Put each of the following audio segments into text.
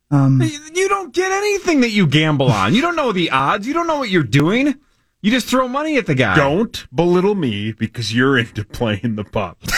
You don't get anything that you gamble on. You don't know the odds. You don't know what you're doing. You just throw money at the guy. Don't belittle me because you're into playing the pups.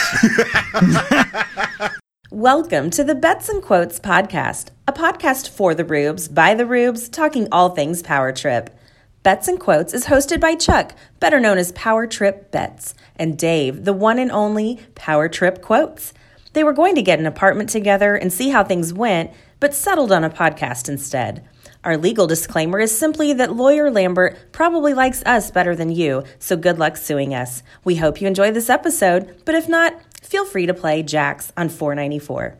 Welcome to the Bets and Quotes podcast, a podcast for the Rubes, by the Rubes, talking all things Power Trip. Bets and Quotes is hosted by Chuck, better known as Power Trip Bets, and Dave, the one and only Power Trip Quotes. They were going to get an apartment together and see how things went, but settled on a podcast instead. Our legal disclaimer is simply that lawyer Lambert probably likes us better than you, so good luck suing us. We hope you enjoy this episode, but if not, feel free to play Jax on $4.94.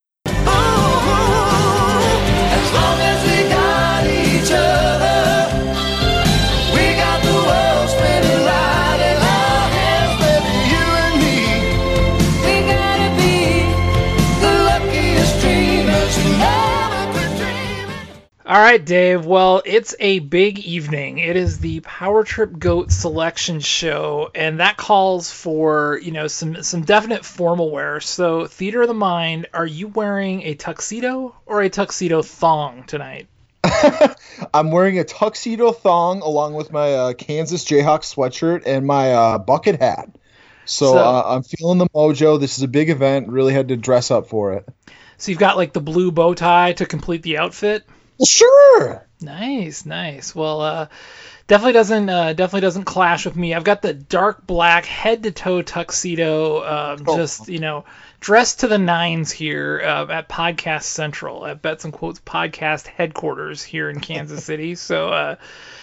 As long as we got each other, we got the world spinning right in our hands, baby, you and me. We gotta be the luckiest dreamers who never quit dreaming. All right, Dave. Well, it's a big evening. It is the Power Trip Goat selection show, and that calls for, some definite formal wear. So, Theater of the Mind, are you wearing a tuxedo or a tuxedo thong tonight? I'm wearing a tuxedo thong along with my Kansas Jayhawks sweatshirt and my bucket hat. So I'm feeling the mojo. This is a big event. Really had to dress up for it. So you've got like the blue bow tie to complete the outfit? Sure. Nice. Well, definitely doesn't clash with me. I've got the dark black head to toe tuxedo, dressed to the nines here at Podcast Central at Bets and Quotes podcast headquarters here in Kansas City. So,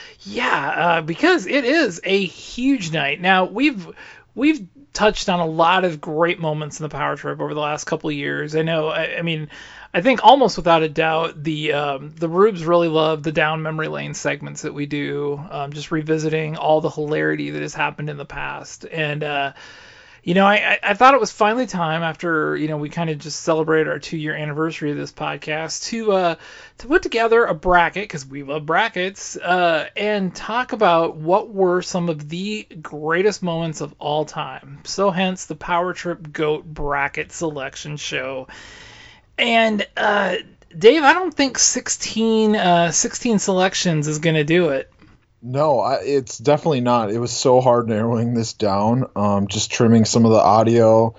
because it is a huge night. Now we've touched on a lot of great moments in the Power Trip over the last couple of years. I know. I think almost without a doubt, the Rubes really love the down memory lane segments that we do, just revisiting all the hilarity that has happened in the past. And, I thought it was finally time after, we kind of just celebrated our 2-year anniversary of this podcast to put together a bracket, because we love brackets, and talk about what were some of the greatest moments of all time. So hence the Power Trip Goat bracket selection show. And, Dave, I don't think 16 selections is going to do it. No, it's definitely not. It was so hard narrowing this down, just trimming some of the audio,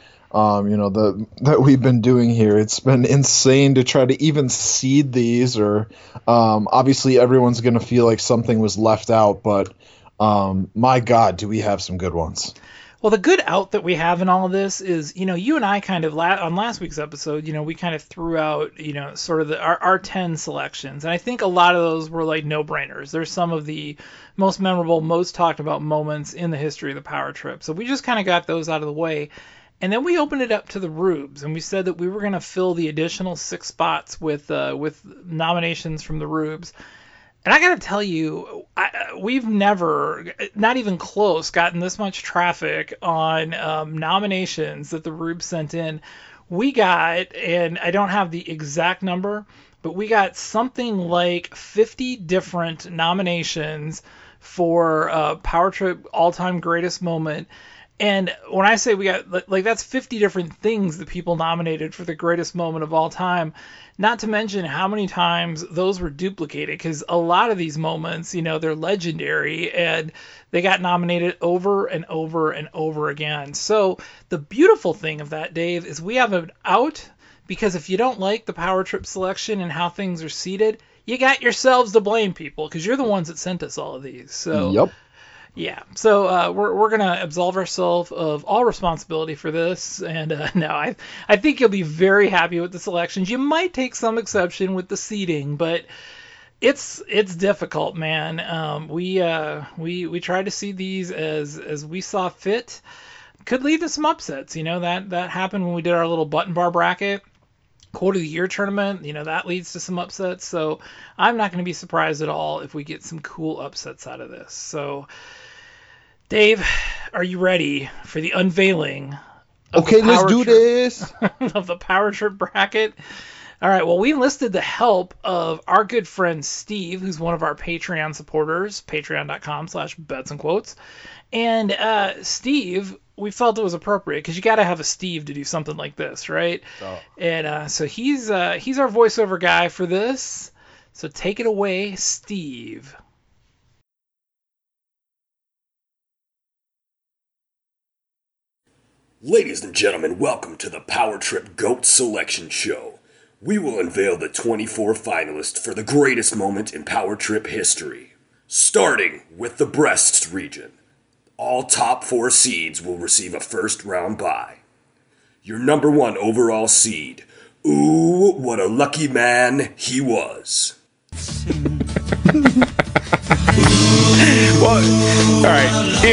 that we've been doing here. It's been insane to try to even seed these, or obviously everyone's going to feel like something was left out, but my God, do we have some good ones. Well, the good out that we have in all of this is, you and I kind of, on last week's episode, we kind of threw out, sort of our 10 selections. And I think a lot of those were like no-brainers. There's some of the most memorable, most talked about moments in the history of the Power Trip. So we just kind of got those out of the way. And then we opened it up to the Rubes, and we said that we were going to fill the additional 6 spots with nominations from the Rubes. And I got to tell you, we've never, not even close, gotten this much traffic on nominations that the Rubes sent in. We got, and I don't have the exact number, but we got something like 50 different nominations for Power Trip All-Time Greatest Moment. And when I say we got, like, that's 50 different things that people nominated for the greatest moment of all time, not to mention how many times those were duplicated, because a lot of these moments, they're legendary, and they got nominated over and over and over again. So the beautiful thing of that, Dave, is we have an out, because if you don't like the Power Trip selection and how things are seated, you got yourselves to blame, people, because you're the ones that sent us all of these. So. Yep. Yeah, so we're going to absolve ourselves of all responsibility for this, and I think you'll be very happy with the selections. You might take some exception with the seating, but it's difficult, man. We tried to seed these as we saw fit. Could lead to some upsets, that happened when we did our little button bar bracket. Quote of the Year tournament, that leads to some upsets, so I'm not going to be surprised at all if we get some cool upsets out of this. So, Dave, are you ready for the unveiling Okay, let's do this. of the Power Trip bracket? All right, well, we enlisted the help of our good friend Steve, who's one of our Patreon supporters, patreon.com/betsandquotes. And Steve we felt it was appropriate because you got to have a Steve to do something like this, right? Oh. And so he's our voiceover guy for this. So take it away, Steve. Ladies and gentlemen, welcome to the Power Trip GOAT Selection Show. We will unveil the 24 finalists for the greatest moment in Power Trip history. Starting with the breasts region. All top 4 seeds will receive a first round bye. Your number 1 overall seed. Ooh, what a lucky man he was. Well, all right.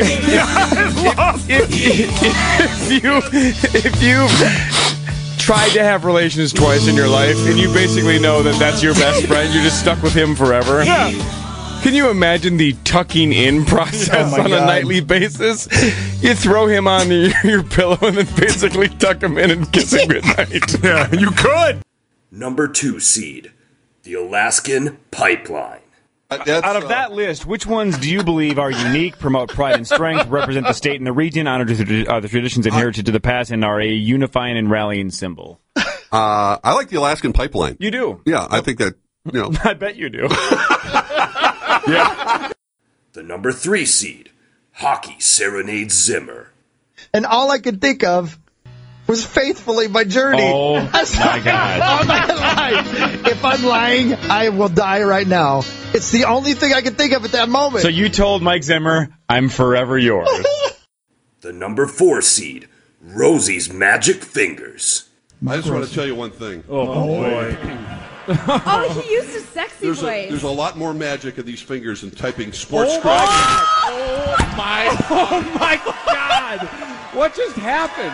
If you've tried to have relations twice in your life, and you basically know that that's your best friend, you're just stuck with him forever. Yeah. Can you imagine the tucking in process on a nightly basis? You throw him on your pillow and then basically tuck him in and kiss him goodnight. Yeah, you could. Number 2 seed. The Alaskan Pipeline. Out of that list, which ones do you believe are unique, promote pride and strength, represent the state and the region, honor the traditions and heritage of the past, and are a unifying and rallying symbol? I like the Alaskan Pipeline. You do? Yeah, I think that, I bet you do. Yeah. The number 3 seed. Hockey Serenade Zimmer. And all I could think of was Faithfully My Journey. Oh, my God. All my life. If I'm lying, I will die right now. It's the only thing I could think of at that moment. So you told Mike Zimmer, I'm forever yours. The number 4 seed. Rosie's Magic Fingers. I just want to tell you one thing. Oh, boy. Oh, he used a sexy voice. There's a lot more magic in these fingers than typing sports scribe. Oh, my God. What just happened?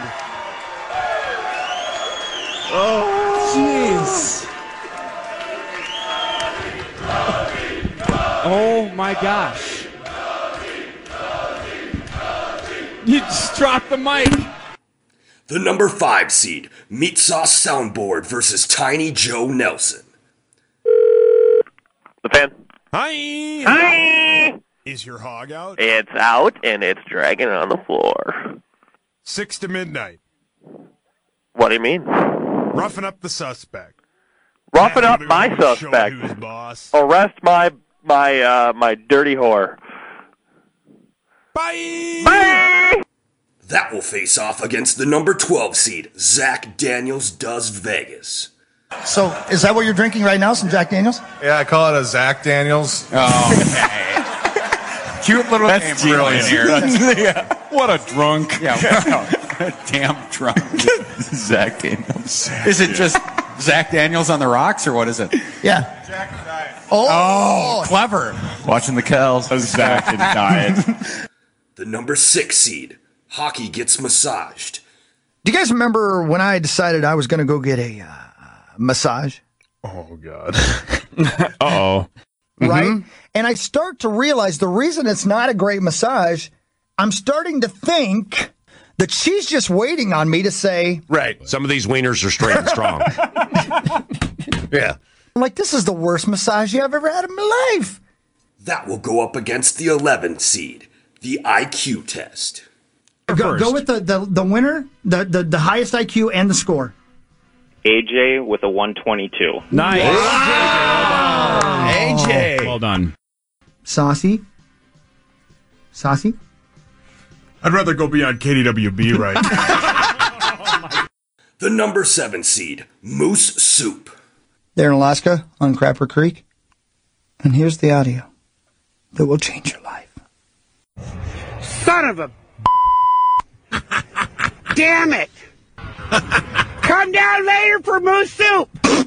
Oh, jeez. Oh, my gosh. You just dropped the mic. The number 5 seed. Meat Sauce Soundboard versus Tiny Joe Nelson. The fan. Hi. Hi. Is your hog out? It's out, and it's dragging on the floor. 6 to midnight. What do you mean? Roughing up the suspect. Roughing up my suspect. Who's boss. Arrest my dirty whore. Bye. Bye. That will face off against the number 12 seed. Zach Daniels Does Vegas. So, is that what you're drinking right now, some Jack Daniels? Yeah, I call it a Zach Daniels. Oh, okay. Cute little name, really, here. Yeah. What a drunk. Yeah, damn drunk. Zach Daniels. Is it just Zach Daniels on the rocks, or what is it? Yeah. Jack and Diet. Oh, clever. Watching the cows. Zach and Diet. The number 6 seed. Hockey Gets Massaged. Do you guys remember when I decided I was going to go get a massage? Oh, God. Uh-oh. Right? Mm-hmm. And I start to realize the reason it's not a great massage, I'm starting to think that she's just waiting on me to say... Right. Some of these wieners are straight and strong. Yeah. I'm like, this is the worst massage I've ever had in my life. That will go up against the 11th seed. The IQ test. Go with the winner, the highest IQ and the score. AJ with a 122. Nice. Wow. AJ. Well done. Saucy. I'd rather go be on KDWB right now. The number 7 seed. Moose Soup. They're in Alaska on Crapper Creek. And here's the audio that will change your life. Son of a... Damn it! Come down later for moose soup!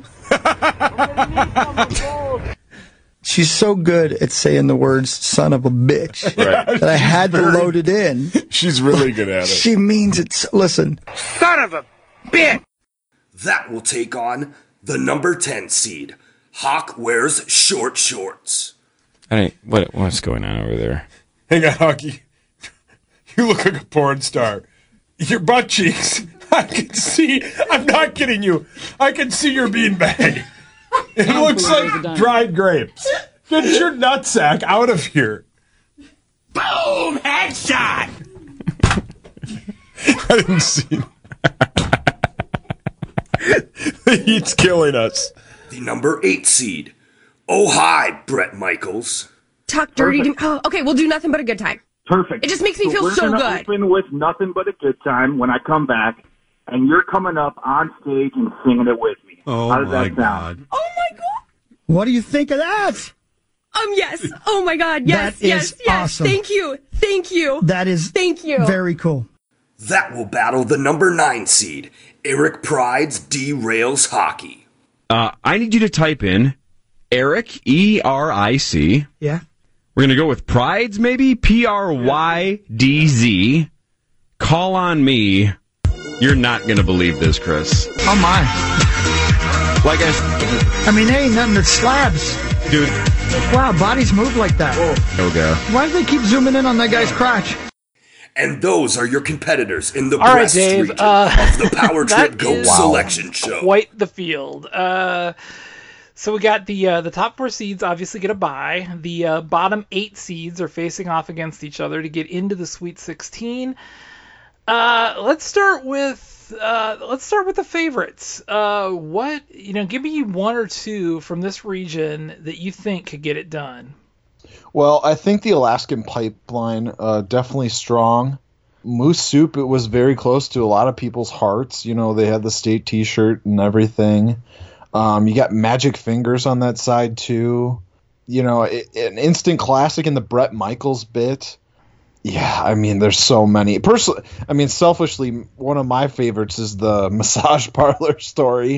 She's so good at saying the words son of a bitch that I had to load it in. She's really good at it. She means it. Listen. Son of a bitch! That will take on the number 10 seed. Hawk Wears Short Shorts. What's going on over there? Hang on, Hockey. You look like a porn star. Your butt cheeks. I can see. I'm not kidding you. I can see your beanbag. It looks like dried grapes. Get your nutsack out of here. Boom! Headshot! I didn't see. The heat's killing us. The number 8 seed. Oh, hi, Bret Michaels. Talk dirty to me. Oh, okay, we'll do nothing but a good time. Perfect. It just makes me feel so we're good. gonna open with nothing but a good time when I come back, and you're coming up on stage and singing it with me. Oh, How does my that sound? God. Oh my god. What do you think of that? Yes. Oh my god. Yes. That yes. is Yes. awesome. Thank you. Thank you. That is Thank you. very cool. That will battle the number 9 seed. Eric Pride's Derails Hockey. I need you to type in Eric, E-R-I-C. Yeah. We're going to go with Pride's, maybe? P-R-Y-D-Z. Call on me. You're not going to believe this, Chris. Oh, my. Like I mean, there ain't nothing that slabs. Dude. Wow, bodies move like that. Okay. Why do they keep zooming in on that guy's crotch? And those are your competitors in the All right, breast Dave. region of the Power Trip That Goat is Selection Show. Quite the field. So we got the top 4 seeds obviously get a bye. The bottom 8 seeds are facing off against each other to get into the Sweet 16. Let's start with the favorites. Give me one or two from this region that you think could get it done. Well, I think the Alaskan Pipeline, definitely strong. Moose Soup, it was very close to a lot of people's hearts. You know, they had the state T-shirt and everything. You got Magic Fingers on that side, too. You know, an instant classic in the Bret Michaels bit. Yeah, I mean, there's so many. Personally, I mean, selfishly, one of my favorites is the massage parlor story.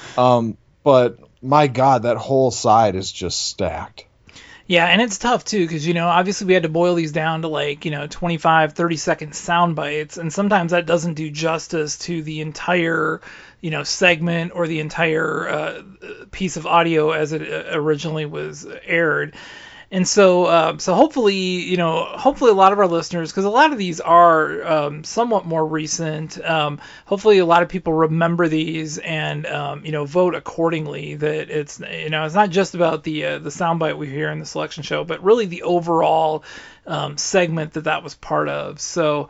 But my God, that whole side is just stacked. Yeah, and it's tough too because obviously we had to boil these down to 25, 30-second sound bites, and sometimes that doesn't do justice to the entire segment or the entire piece of audio as it originally was aired. And so hopefully a lot of our listeners, because a lot of these are somewhat more recent, hopefully a lot of people remember these and vote accordingly. That it's it's not just about the soundbite we hear in the selection show, but really the overall segment that was part of. So.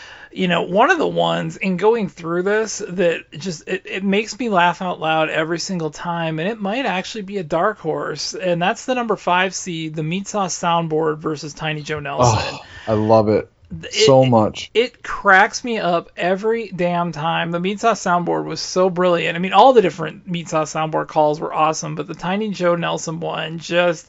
One of the ones in going through this that just it makes me laugh out loud every single time, and it might actually be a dark horse, and that's the number 5 seed, the Meat Sauce Soundboard versus Tiny Joe Nelson. Oh, I love it so much. It cracks me up every damn time. The Meat Sauce Soundboard was so brilliant. I mean, all the different Meat Sauce Soundboard calls were awesome, but the Tiny Joe Nelson one just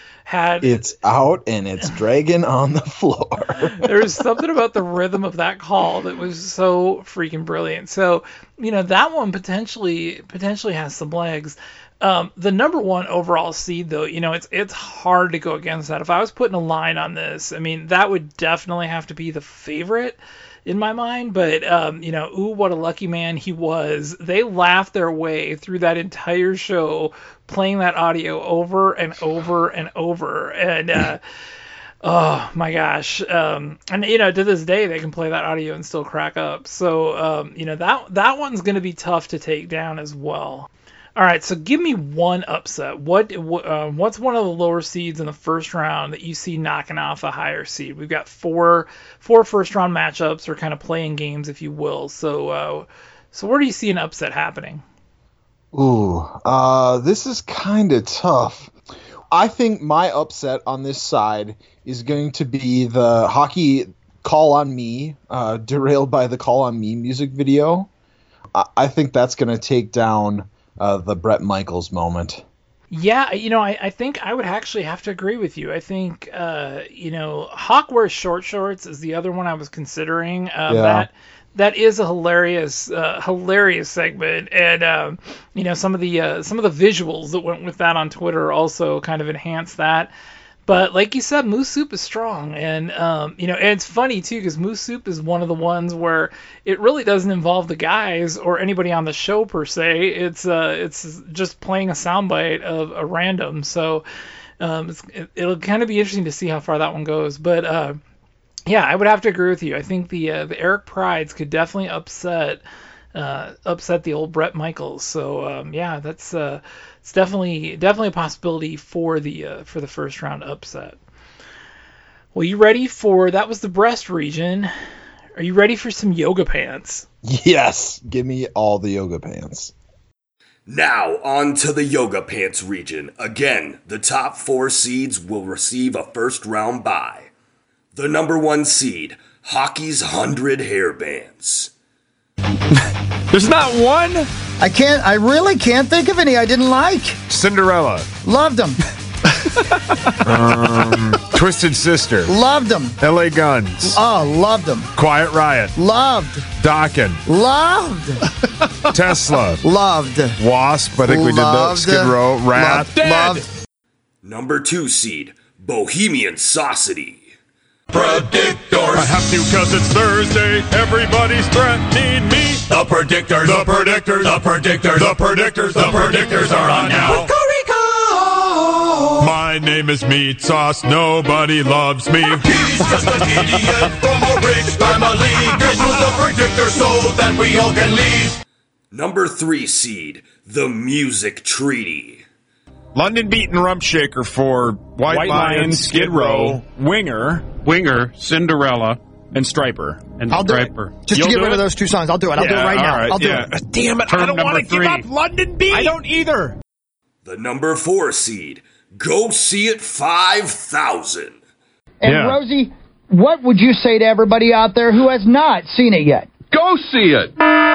it's out and it's dragging on the floor. There's something about the rhythm of that call that was so freaking brilliant. So, that one potentially has some legs. The number 1 overall seed, though, it's hard to go against that. If I was putting a line on this, I mean, that would definitely have to be the favorite in my mind. But, ooh, what a lucky man he was. They laughed their way through that entire show, playing that audio over and over and over. And, oh my gosh. And, to this day, they can play that audio and still crack up. So, that one's going to be tough to take down as well. All right, so give me one upset. What's one of the lower seeds in the first round that you see knocking off a higher seed? We've got four first round matchups, or kind of playing games, if you will. So where do you see an upset happening? Ooh, this is kind of tough. I think my upset on this side is going to be the hockey Call on Me, derailed by the Call on Me music video. I think that's going to take down the Bret Michaels moment. Yeah, I think I would actually have to agree with you. I think, Hawk Wears Short Shorts is the other one I was considering. That is a hilarious segment, and some of the visuals that went with that on Twitter also kind of enhance that. But like you said, Moose Soup is strong, and and it's funny too because Moose Soup is one of the ones where it really doesn't involve the guys or anybody on the show per se. It's just playing a soundbite of a random. So it'll kind of be interesting to see how far that one goes. But yeah, I would have to agree with you. I think the Eric Prides could definitely upset the old Bret Michaels. So yeah, that's it's definitely a possibility for the first round upset. Well, you ready for that? Was the breast region. Are you ready for some yoga pants? Yes, give me all the yoga pants. Now, on to the Yoga Pants region. Again, the top 4 seeds will receive a first-round bye. The number 1 seed, Hockey's 100 Hairbands. There's not one? I really can't think of any I didn't like. Cinderella. Loved them. Twisted Sister. Loved them. L.A. Guns. Oh, loved them. Quiet Riot. Loved. Dokken. Loved. Tesla. Loved. Wasp. I think we did that. Loved. Skid Row. Rat. Loved. Number 2 seed, Bohemian Saucity. Predictors. I have to cause it's Thursday. Everybody's threatening me. The predictors. The predictors. The predictors. The predictors. The predictors are on now. My name is Meat Sauce. Nobody loves me. He's just an idiot from a rich family. Get to the predictor so that we all can leave. Number 3 seed, The Music Treaty. London Beat and Rump Shaker for White Lion, Skid Row, Winger, Cinderella, and Striper. I'll do it. Just to get rid of those 2 songs. I'll do it. I'll do it right now. Right, I'll do it. Damn it. I don't want to give up London Beat. I don't either. The number 4 seed, Go See It 5000. And Rosie, what would you say to everybody out there who has not seen it yet? Go see it.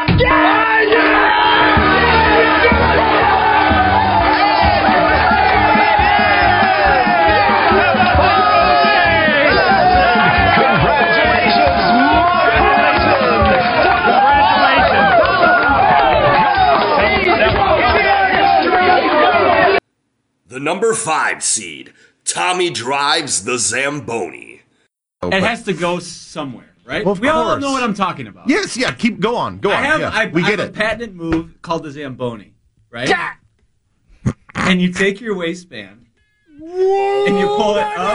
The number 5 seed, Tommy Drives the Zamboni. It has to go somewhere, right? Well, of we all course. know what I'm talking about. Yes, yeah, go on. I have Yeah, a patented move called the Zamboni, right? And you take your waistband and you pull it up.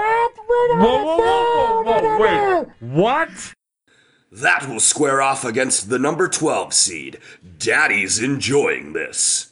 Whoa, wait. What? That will square off against the number 12 seed, Daddy's Enjoying This.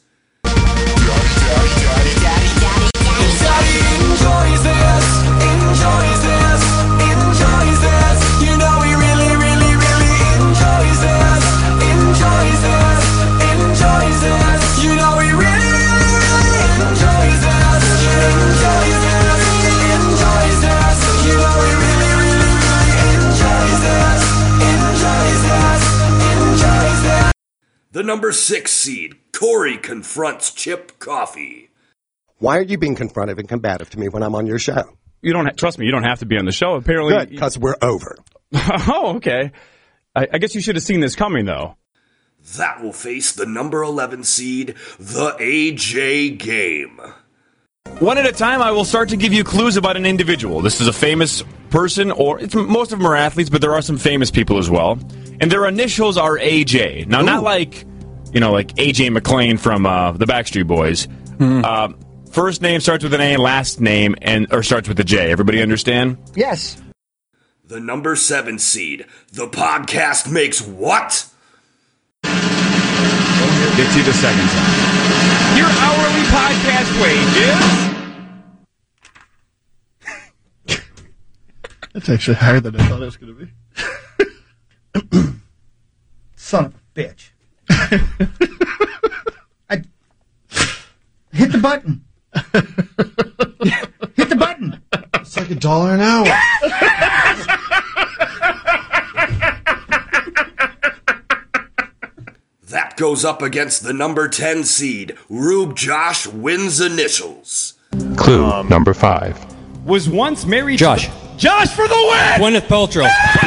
The number 6 seed, Corey confronts Chip Coffey. Why are you being confrontive and combative to me when I'm on your show? You don't trust me. You don't have to be on the show. Apparently, Good, because we're over. Oh, okay. I guess you should have seen this coming, though. That will face the number 11 seed, the AJ Game. One at a time, I will start to give you clues about an individual. This is a famous person, or most of them are athletes, but there are some famous people as well. And their initials are AJ. Now, not like AJ McClain from the Backstreet Boys. First name starts with an A, last name or starts with a J. Everybody understand? Yes. The number 7 seed, the podcast makes what? Get you the second time. Your hourly podcast wages. That's actually higher than I thought it was going to be. Son of a bitch. I hit the button. Hit the button. It's like $1 an hour. That goes up against the number 10 seed, Rube Josh Wins Initials. Clue number 5. Was once married Josh. to... Josh for the win! Gwyneth Paltrow.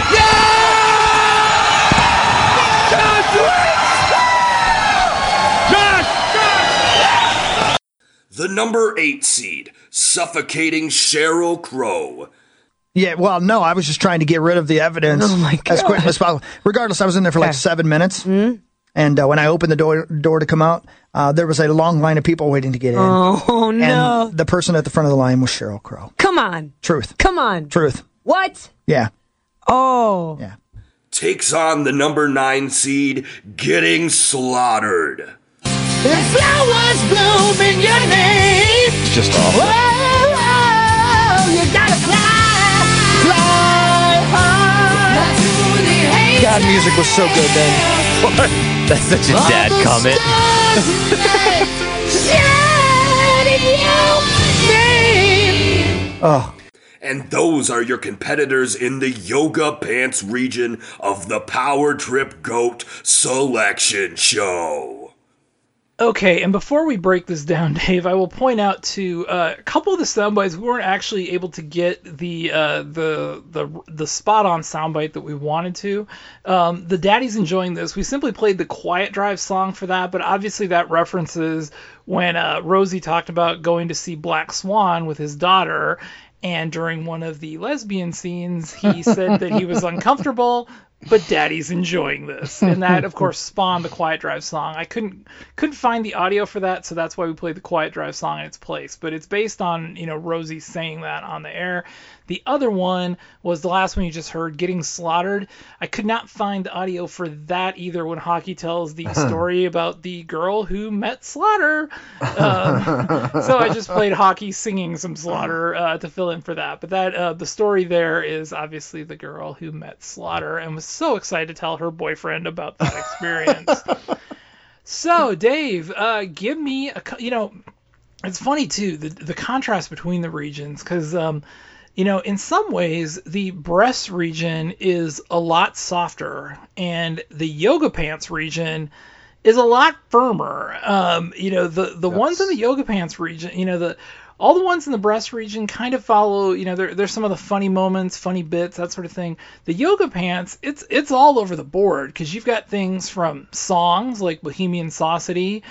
The number 8 seed, Suffocating Sheryl Crow. Yeah, well, no, I was just trying to get rid of the evidence as quickly as possible. Regardless, I was in there for like 7 minutes. And when I opened the door to come out, there was a long line of people waiting to get in. Oh, no. And the person at the front of the line was Sheryl Crow. Come on. Truth. Come on. Truth. What? Yeah. Oh. Yeah. Takes on the number 9 seed, Getting Slaughtered. Flowers bloom in your name. It's just awful. Whoa, you gotta fly high. To the That music was so good then. That's such a dad comment. Oh. And those are your competitors in the Yoga Pants region of the Power Trip GOAT Selection Show. Okay, and before we break this down, Dave, I will point out to a couple of the soundbites we weren't actually able to get the spot on soundbite that we wanted to. The Daddy's Enjoying This. We simply played the Quiet Drive song for that, but obviously that references when Rosie talked about going to see Black Swan with his daughter, and during one of the lesbian scenes, he said that he was uncomfortable, but Daddy's enjoying this. And that, of course, spawned the Quiet Drive song. I couldn't find the audio for that, so that's why we played the Quiet Drive song in its place. But it's based on, Rosie saying that on the air. The other one was the last one you just heard, Getting Slaughtered. I could not find the audio for that either when Hockey tells the story about the girl who met Slaughter. So I just played Hockey singing some Slaughter to fill in for that. But that the story there is obviously the girl who met Slaughter and was so excited to tell her boyfriend about that experience. So, Dave, give me it's funny too, the contrast between the regions, because in some ways the breast region is a lot softer and the Yoga Pants region is a lot firmer. The ones in the Yoga Pants region, all the ones in the breast region kind of follow, there's some of the funny moments, funny bits, that sort of thing. The Yoga Pants, it's all over the board, because you've got things from songs like Bohemian Saucity.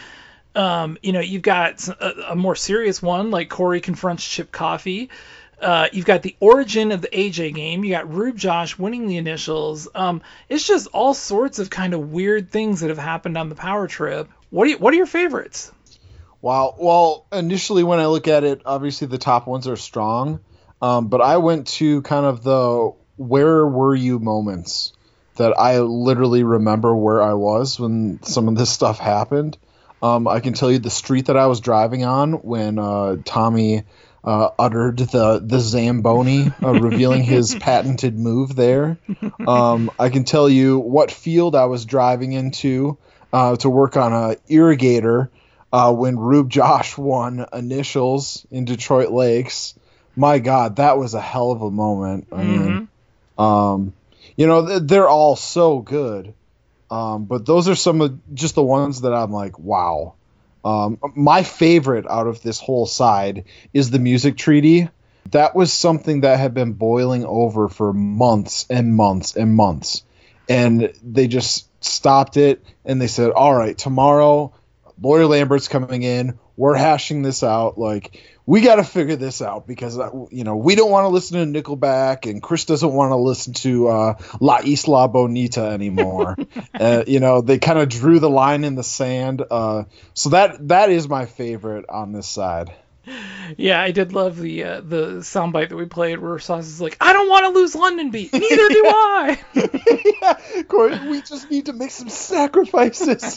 You've got a more serious one like Corey Confronts Chip Coffey. You've got the origin of the AJ game. You got Rube Josh winning the initials. It's just all sorts of kind of weird things that have happened on the Power Trip. What are your favorites? Wow. Well, initially when I look at it, obviously the top ones are strong. But I went to kind of the where were you moments that I literally remember where I was when some of this stuff happened. I can tell you the street that I was driving on when Tommy uttered the Zamboni, revealing his patented move there. I can tell you what field I was driving into to work on a irrigator when Rube Josh won initials in Detroit Lakes. My God, that was a hell of a moment. I mean, they're all so good. But those are some of just the ones that I'm like, wow. My favorite out of this whole side is the music treaty. That was something that had been boiling over for months and months and months. And they just stopped it and they said, all right, tomorrow, Lawyer Lambert's coming in. We're hashing this out. Like, we got to figure this out because, we don't want to listen to Nickelback and Chris doesn't want to listen to La Isla Bonita anymore. They kind of drew the line in the sand. So that is my favorite on this side. Yeah, I did love the soundbite that we played where Sauce is like, I don't want to lose London Beat. Neither do I. Yeah, Corey, we just need to make some sacrifices.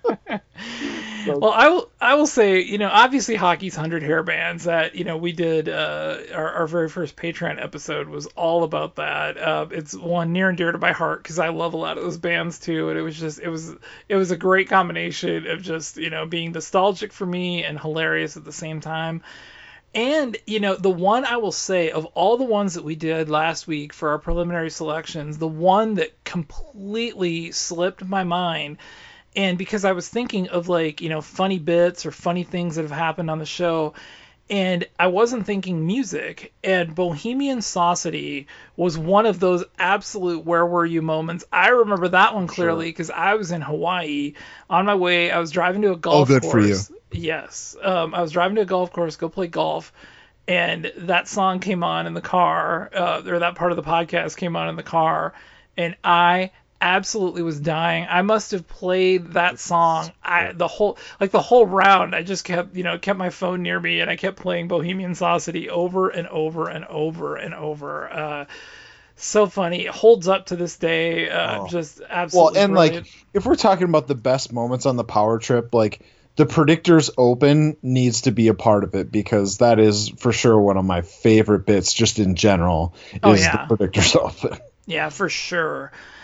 Well, I will say, obviously Hockey's 100 Hair Bands that, we did, our very first Patreon episode was all about that. It's one near and dear to my heart because I love a lot of those bands too. And it was a great combination of just, being nostalgic for me and hilarious at the same time. And, the one I will say of all the ones that we did last week for our preliminary selections, the one that completely slipped my mind. And because I was thinking of funny bits or funny things that have happened on the show, and I wasn't thinking music, and Bohemian Saucity was one of those absolute where were you moments. I remember that one clearly because I was in Hawaii on my way. I was driving to a golf course. For you. Yes. I was driving to a golf course, go play golf, and that song came on in the car, or that part of the podcast came on in the car, and I absolutely was dying. I must have played that song the whole round. I just kept my phone near me and I kept playing Bohemian Saucity over and over and over and over. So funny. It holds up to this day. Just absolutely well, and brilliant. If we're talking about the best moments on the Power Trip, the Predictors Open needs to be a part of it because that is for sure one of my favorite bits just in general is the Predictors Open. Yeah, for sure.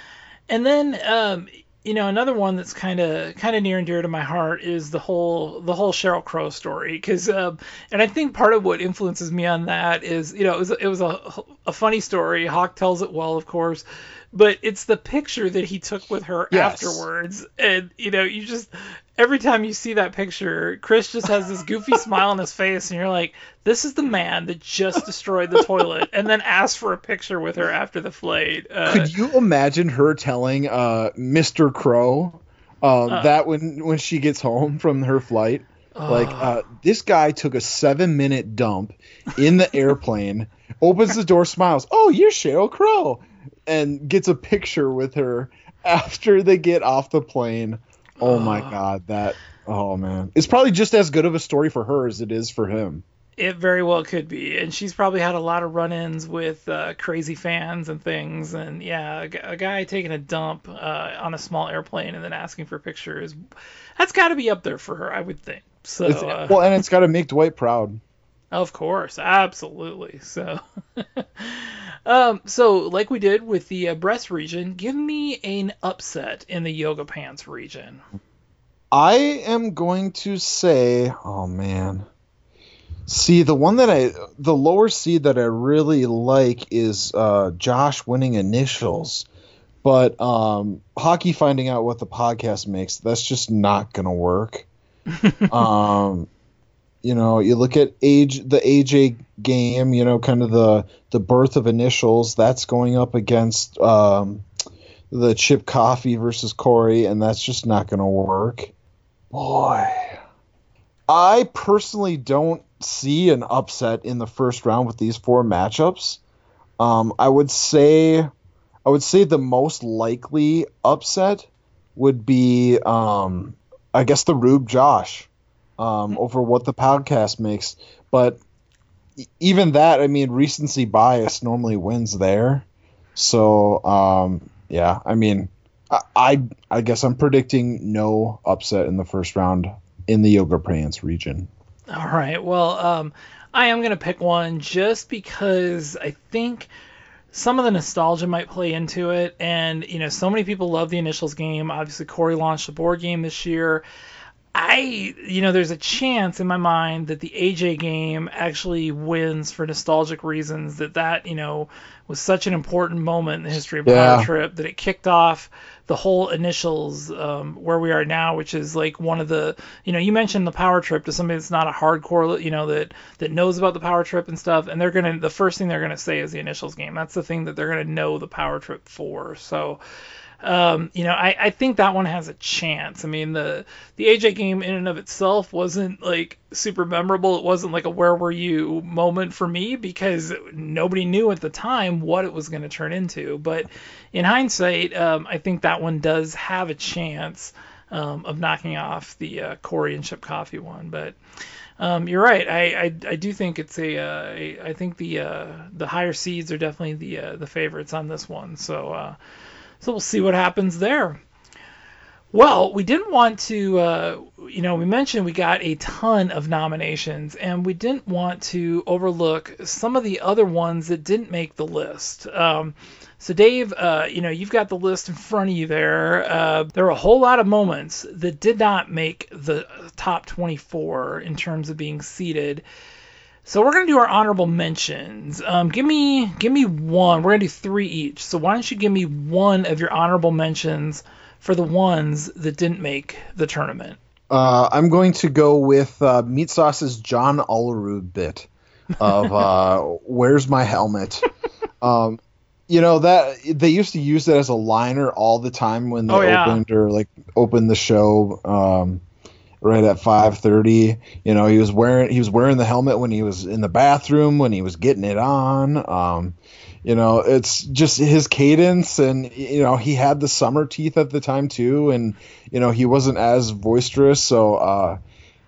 And then, another one that's kind of near and dear to my heart is the whole Sheryl Crow story. Because, and I think part of what influences me on that is, it was a funny story. Hawk tells it well, of course. But it's the picture that he took with her afterwards. And, you just, every time you see that picture, Chris just has this goofy smile on his face. And you're like, this is the man that just destroyed the toilet and then asked for a picture with her after the flight. Could you imagine her telling Mr. Crow that when she gets home from her flight? This guy took a 7-minute dump in the airplane, opens the door, smiles. Oh, you're Sheryl Crow. And gets a picture with her after they get off the plane. Oh my God, man. It's probably just as good of a story for her as it is for him. It very well could be. And she's probably had a lot of run-ins with crazy fans and things. And yeah, a guy taking a dump on a small airplane and then asking for pictures, that's got to be up there for her, I would think. So and it's got to make Dwight proud. Of course, absolutely. So, so like we did with the breast region, give me an upset in the yoga pants region. I am going to say, oh man. See, the lower seed that I really like is Josh winning initials. But Hockey finding out what the podcast makes, that's just not going to work. You look at the AJ game, kind of the birth of initials, that's going up against the Chip Coffey versus Corey, and that's just not going to work. Boy, I personally don't see an upset in the first round with these 4 matchups. I would say the most likely upset would be, I guess, the Rube Josh. Over what the podcast makes. But even that, I mean, recency bias normally wins there. So, I guess I'm predicting no upset in the first round in the yoga pants region. All right. Well, I am going to pick one just because I think some of the nostalgia might play into it. And, so many people love the Initials game. Obviously, Corey launched a board game this year. There's a chance in my mind that the AJ game actually wins for nostalgic reasons, that was such an important moment in the history of Power Trip that it kicked off the whole Initials where we are now, which is like one of the, you mentioned the Power Trip to somebody that's not a hardcore, that knows about the Power Trip and stuff, and the first thing they're going to say is the Initials game. That's the thing that they're going to know the Power Trip for. So, I think that one has a chance. I mean, the AJ game in and of itself wasn't like super memorable. It wasn't like a where were you moment for me because nobody knew at the time what it was going to turn into. But in hindsight, I think that one does have a chance of knocking off the Corey and Chip Coffey one. But you're right. I do think it's I think the higher seeds are definitely the favorites on this one. So we'll see what happens there. Well, we didn't want to, we mentioned we got a ton of nominations, and we didn't want to overlook some of the other ones that didn't make the list. So, Dave, you've got the list in front of you there. There are a whole lot of moments that did not make the top 24 in terms of being seeded. So we're going to do our honorable mentions. Give me one. We're going to do 3 each. So why don't you give me one of your honorable mentions for the ones that didn't make the tournament? I'm going to go with Meat Sauce's John Olerud bit of "Where's my helmet?" That they used to use that as a liner all the time when they opened the show. Right at 5:30, he was wearing the helmet when he was in the bathroom, when he was getting it on. It's just his cadence, and he had the summer teeth at the time too, and he wasn't as boisterous. So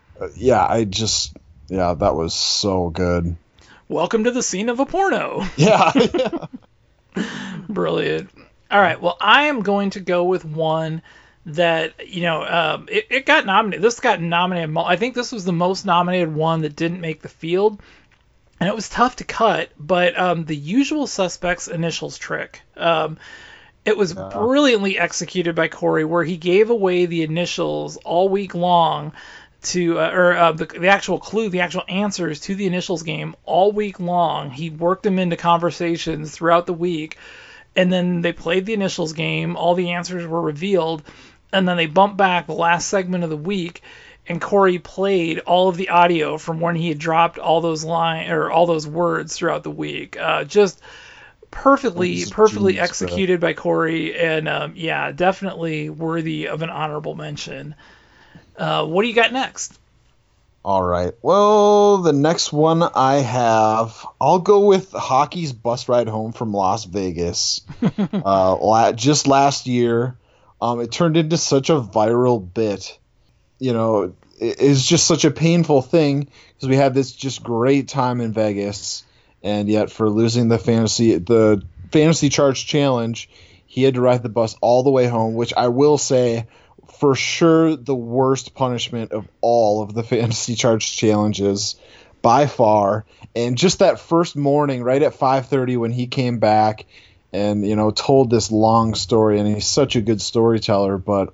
that was so good. Welcome to the scene of a porno. Yeah. Brilliant. All right. Well, I am going to go with one that it got nominated. This got nominated. I think this was the most nominated one that didn't make the field, and it was tough to cut. But the Usual Suspects Initials trick. It was brilliantly executed by Corey, where he gave away the initials all week long to, the actual clue, the actual answers to the initials game all week long. He worked them into conversations throughout the week, and then they played the initials game. All the answers were revealed, and then they bumped back the last segment of the week, and Corey played all of the audio from when he had dropped all those all those words throughout the week. Just perfectly executed by Corey, and definitely worthy of an honorable mention. What do you got next? All right. Well, the next one I have, I'll go with hockey's bus ride home from Las Vegas. Just last year, it turned into such a viral bit. You know, it's just such a painful thing because we had this just great time in Vegas, and yet for losing the fantasy charge challenge, he had to ride the bus all the way home, which I will say, for sure, the worst punishment of all of the fantasy charge challenges by far. And just that first morning, right at 5:30 when he came back and, you know, told this long story, and he's such a good storyteller, but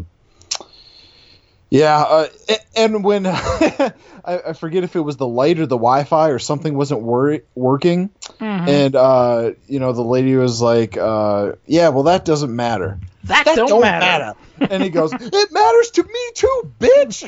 and when I forget if it was the light or the Wi-Fi or something wasn't working, and the lady was like, well, that doesn't matter. That don't matter. And he goes, it matters to me too, bitch.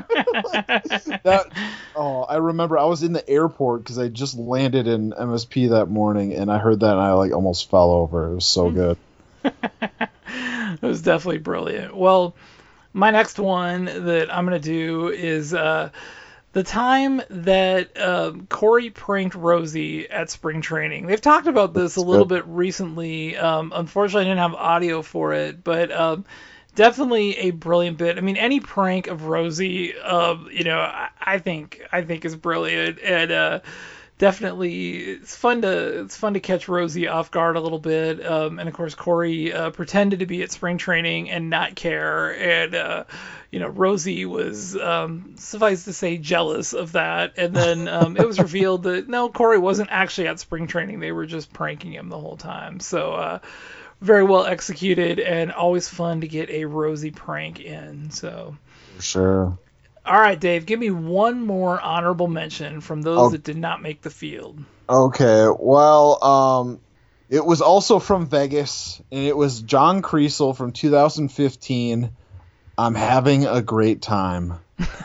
I remember I was in the airport because I just landed in MSP that morning, and I heard that and I almost fell over. It was so good. It was definitely brilliant. Well, my next one that I'm going to do is the time that Corey pranked Rosie at spring training. They've talked about this a little bit recently. Unfortunately, I didn't have audio for it, but definitely a brilliant bit. I mean, any prank of Rosie, I think is brilliant, and definitely it's fun to catch Rosie off guard a little bit. And of course, Corey pretended to be at spring training and not care, and Rosie was, suffice to say, jealous of that. And then it was revealed that no, Corey wasn't actually at spring training. They were just pranking him the whole time. So very well executed, and always fun to get a Rosie prank in. So for sure. All right, Dave, give me one more honorable mention from those that did not make the field. Okay, well, it was also from Vegas, and it was John Kriesel from 2015. I'm having a great time.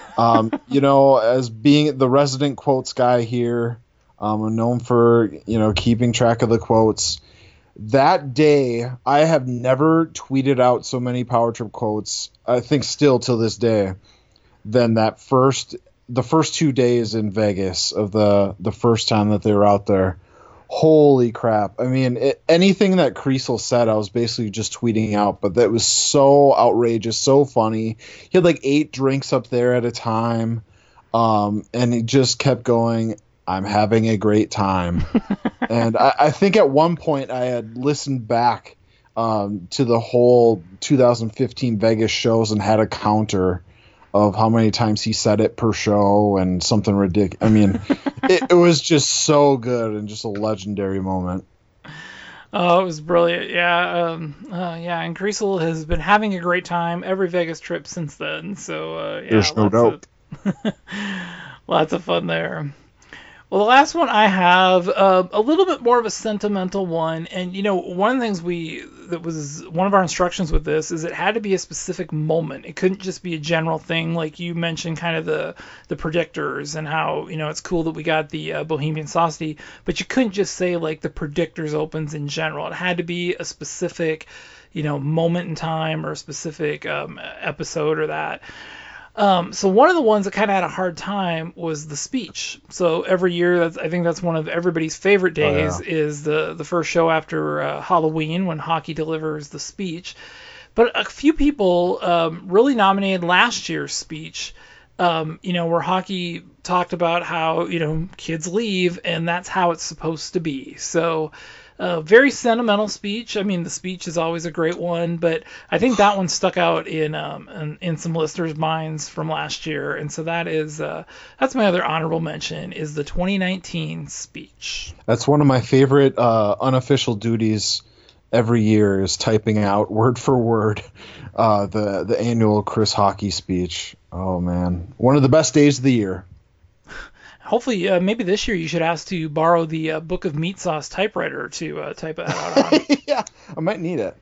As being the resident quotes guy here, I'm known for, keeping track of the quotes. That day, I have never tweeted out so many Power Trip quotes, I think still till this day, than the first 2 days in Vegas of the first time that they were out there. Holy crap. I mean, anything that Kriesel said, I was basically just tweeting out, but that was so outrageous, so funny. He had 8 drinks up there at a time, and he just kept going, I'm having a great time. And I think at one point I had listened back to the whole 2015 Vegas shows and had a counter of how many times he said it per show and something ridiculous. I mean, it was just so good and just a legendary moment. Oh, it was brilliant. Yeah. And Kriesel has been having a great time every Vegas trip since then. So, there's no doubt. Lots of fun there. Well, the last one I have, a little bit more of a sentimental one, and one of the things that was one of our instructions with this is it had to be a specific moment. It couldn't just be a general thing, like you mentioned, kind of the predictors and how it's cool that we got the Bohemian Sausage, but you couldn't just say the predictors opens in general. It had to be a specific, moment in time or a specific episode or that. So one of the ones that kind of had a hard time was the speech. So every year, I think that's one of everybody's favorite days is the first show after Halloween when Hockey delivers the speech. But a few people really nominated last year's speech, where Hockey talked about how, kids leave and that's how it's supposed to be. So very sentimental speech. I mean, the speech is always a great one, but I think that one stuck out in some listeners' minds from last year, and so that's my other honorable mention is the 2019 speech. That's one of my favorite unofficial duties every year is typing out word for word the annual Chris Hockey speech. Oh man, one of the best days of the year. Hopefully, maybe this year you should ask to borrow the Book of Meat Sauce typewriter to type it out on. Yeah, I might need it.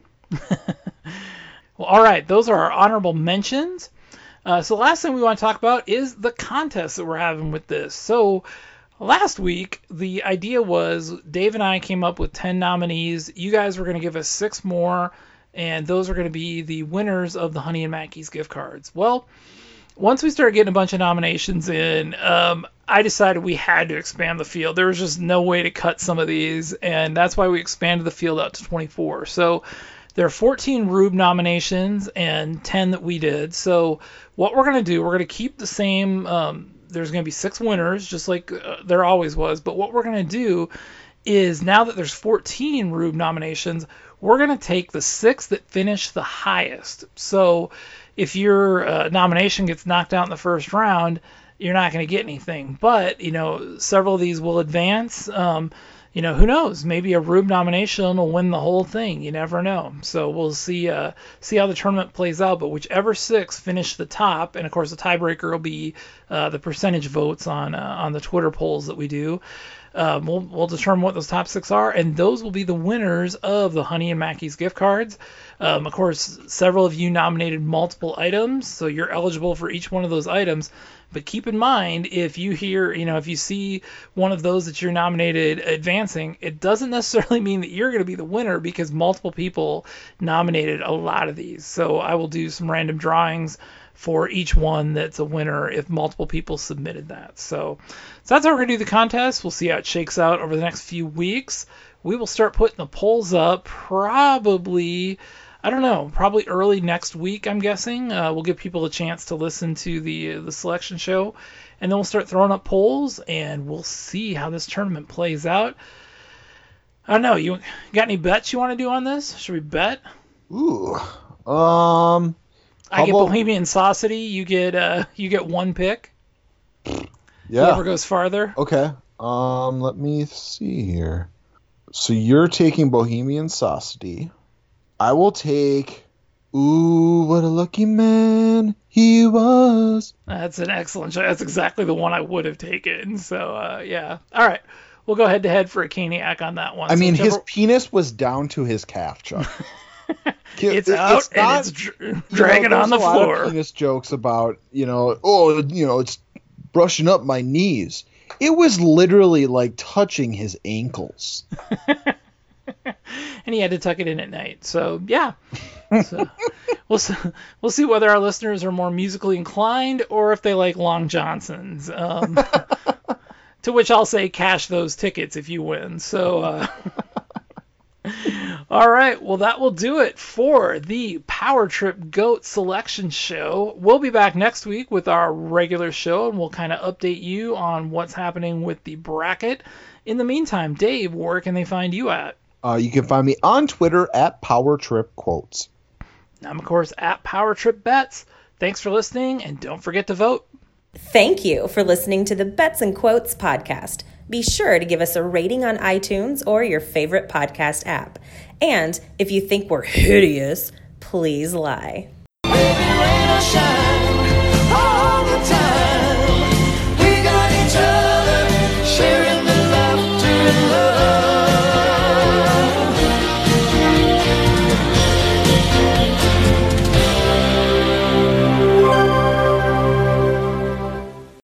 Well, all right, those are our honorable mentions. So the last thing we want to talk about is the contest that we're having with this. So last week, the idea was Dave and I came up with 10 nominees. You guys were going to give us 6 more, and those are going to be the winners of the Honey and Mackey's gift cards. Well, once we started getting a bunch of nominations in, I decided we had to expand the field. There was just no way to cut some of these, and that's why we expanded the field out to 24. So there are 14 Rube nominations and 10 that we did. So what we're going to do, we're going to keep the same. There's going to be 6 winners, just like there always was. But what we're going to do is, now that there's 14 Rube nominations, we're going to take the 6 that finish the highest. So if your nomination gets knocked out in the first round, you're not going to get anything. But, several of these will advance. Who knows? Maybe a Rube nomination will win the whole thing. You never know. So we'll see how the tournament plays out. But whichever 6 finish the top, and of course the tiebreaker will be the percentage votes on the Twitter polls that we do. We'll determine what those top 6 are, and those will be the winners of the Honey and Mackey's gift cards. Of course, several of you nominated multiple items, so you're eligible for each one of those items. But keep in mind, if you if you see one of those that you're nominated advancing, it doesn't necessarily mean that you're going to be the winner, because multiple people nominated a lot of these. So I will do some random drawings for each one that's a winner if multiple people submitted that. So that's how we're going to do the contest. We'll see how it shakes out over the next few weeks. We will start putting the polls up probably early next week, I'm guessing. We'll give people a chance to listen to the selection show, and then we'll start throwing up polls, and we'll see how this tournament plays out. I don't know. You got any bets you want to do on this? Should we bet? Ooh. I get Bohemian Saucity. You get one pick. Yeah. Whoever goes farther. Okay. Let me see here. So you're taking Bohemian Saucity. I will take. Ooh, what a lucky man he was. That's an excellent choice. That's exactly the one I would have taken. So yeah. All right. We'll go head to head for a Caniac on that one. I mean, his penis was down to his calf, Chuck. It's out and it's dragging on the floor. There's a lot of penis jokes about, it's brushing up my knees. It was literally like touching his ankles. And he had to tuck it in at night. So, yeah. So, we'll see whether our listeners are more musically inclined or if they like Long Johnsons. To which I'll say, cash those tickets if you win. So, all right, well, that will do it for the Power Trip GOAT Selection Show. We'll be back next week with our regular show, and we'll kind of update you on what's happening with the bracket. In the meantime, Dave, where can they find you at? You can find me on Twitter at PowerTripQuotes. I'm, of course, at PowerTripBets. Thanks for listening, and don't forget to vote. Thank you for listening to the Bets and Quotes podcast. Be sure to give us a rating on iTunes or your favorite podcast app. And if you think we're hideous, please lie. Baby, rain or shine.